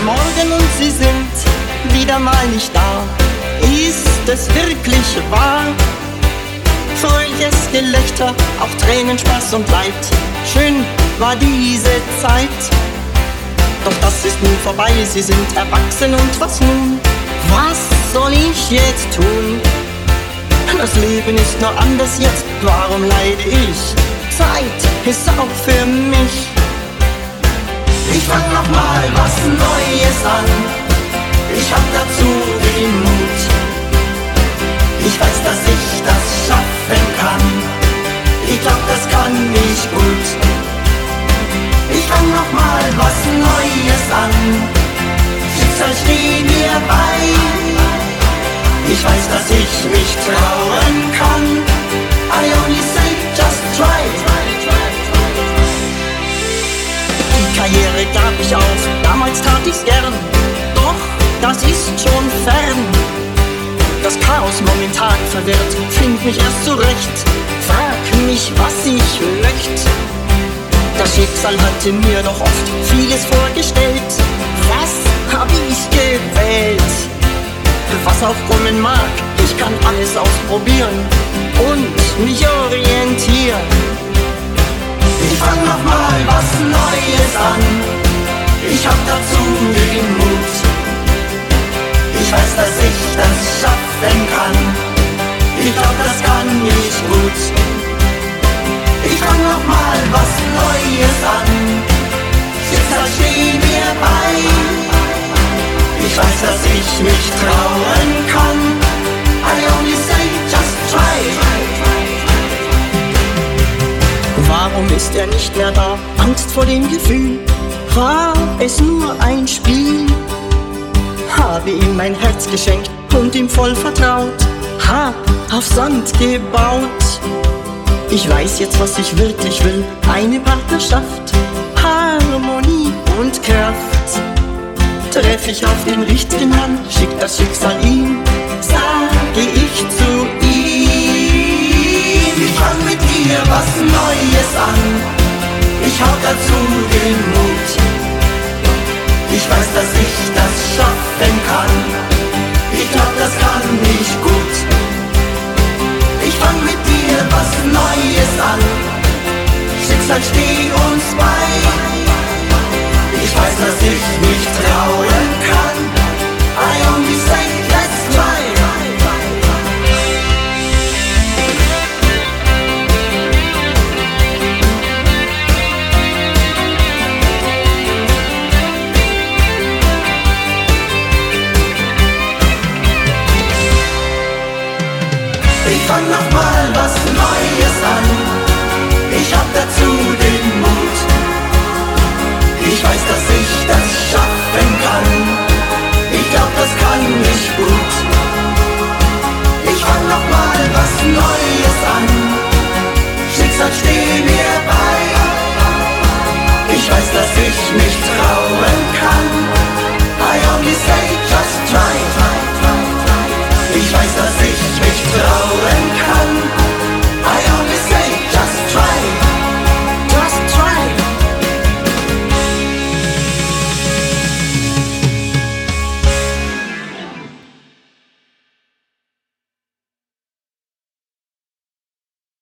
Morgen und sie sind wieder mal nicht da. Ist es wirklich wahr? Fröhliches Gelächter, auch Tränen, Spaß und Leid. Schön war diese Zeit. Doch das ist nun vorbei, sie sind erwachsen und was nun? Was soll ich jetzt tun? Das Leben ist nur anders jetzt, warum leide ich? Zeit ist auch für mich. Ich fang nochmal was Neues an. Ich hab dazu den Mut. Ich weiß, dass ich das schaffen kann. Ich glaub, das kann ich gut. Ich fang nochmal was Neues an. Schicksal steht mir bei. Ich weiß, dass ich mich trauen kann. I only say just try. Die Karriere gab ich auf, damals tat ich's gern. Doch das ist schon fern. Das Chaos momentan verwirrt, find mich erst zurecht. Frag mich, was ich möcht. Das Schicksal hatte mir doch oft vieles vorgestellt. Was hab ich gewählt? Was auch kommen mag, ich kann alles ausprobieren und mich orientieren. Ich fang nochmal was Neues an. Ich hab dazu den Mut. Ich weiß, dass ich das schaffen kann. Ich glaub, das kann ich gut. Ich fang nochmal was Neues an. Schicksal steht mir bei. Ich weiß, dass ich mich trauen kann. I only say just try. Warum ist er nicht mehr da? Angst vor dem Gefühl. War es nur ein Spiel? Habe ihm mein Herz geschenkt und ihm voll vertraut. Hab auf Sand gebaut. Ich weiß jetzt, was ich wirklich will. Eine Partnerschaft, Harmonie und Kraft. Treff ich auf den richtigen Mann, schickt das Schicksal ihm, sage ich zu ihm. Ich fang mit dir was Neues an. Ich hab dazu den Mut. Ich weiß, dass ich das schaffen kann. Ich glaub, das kann ich gut. Ich fang mit dir was Neues an. Schicksal steht uns bei. Ich weiß, dass ich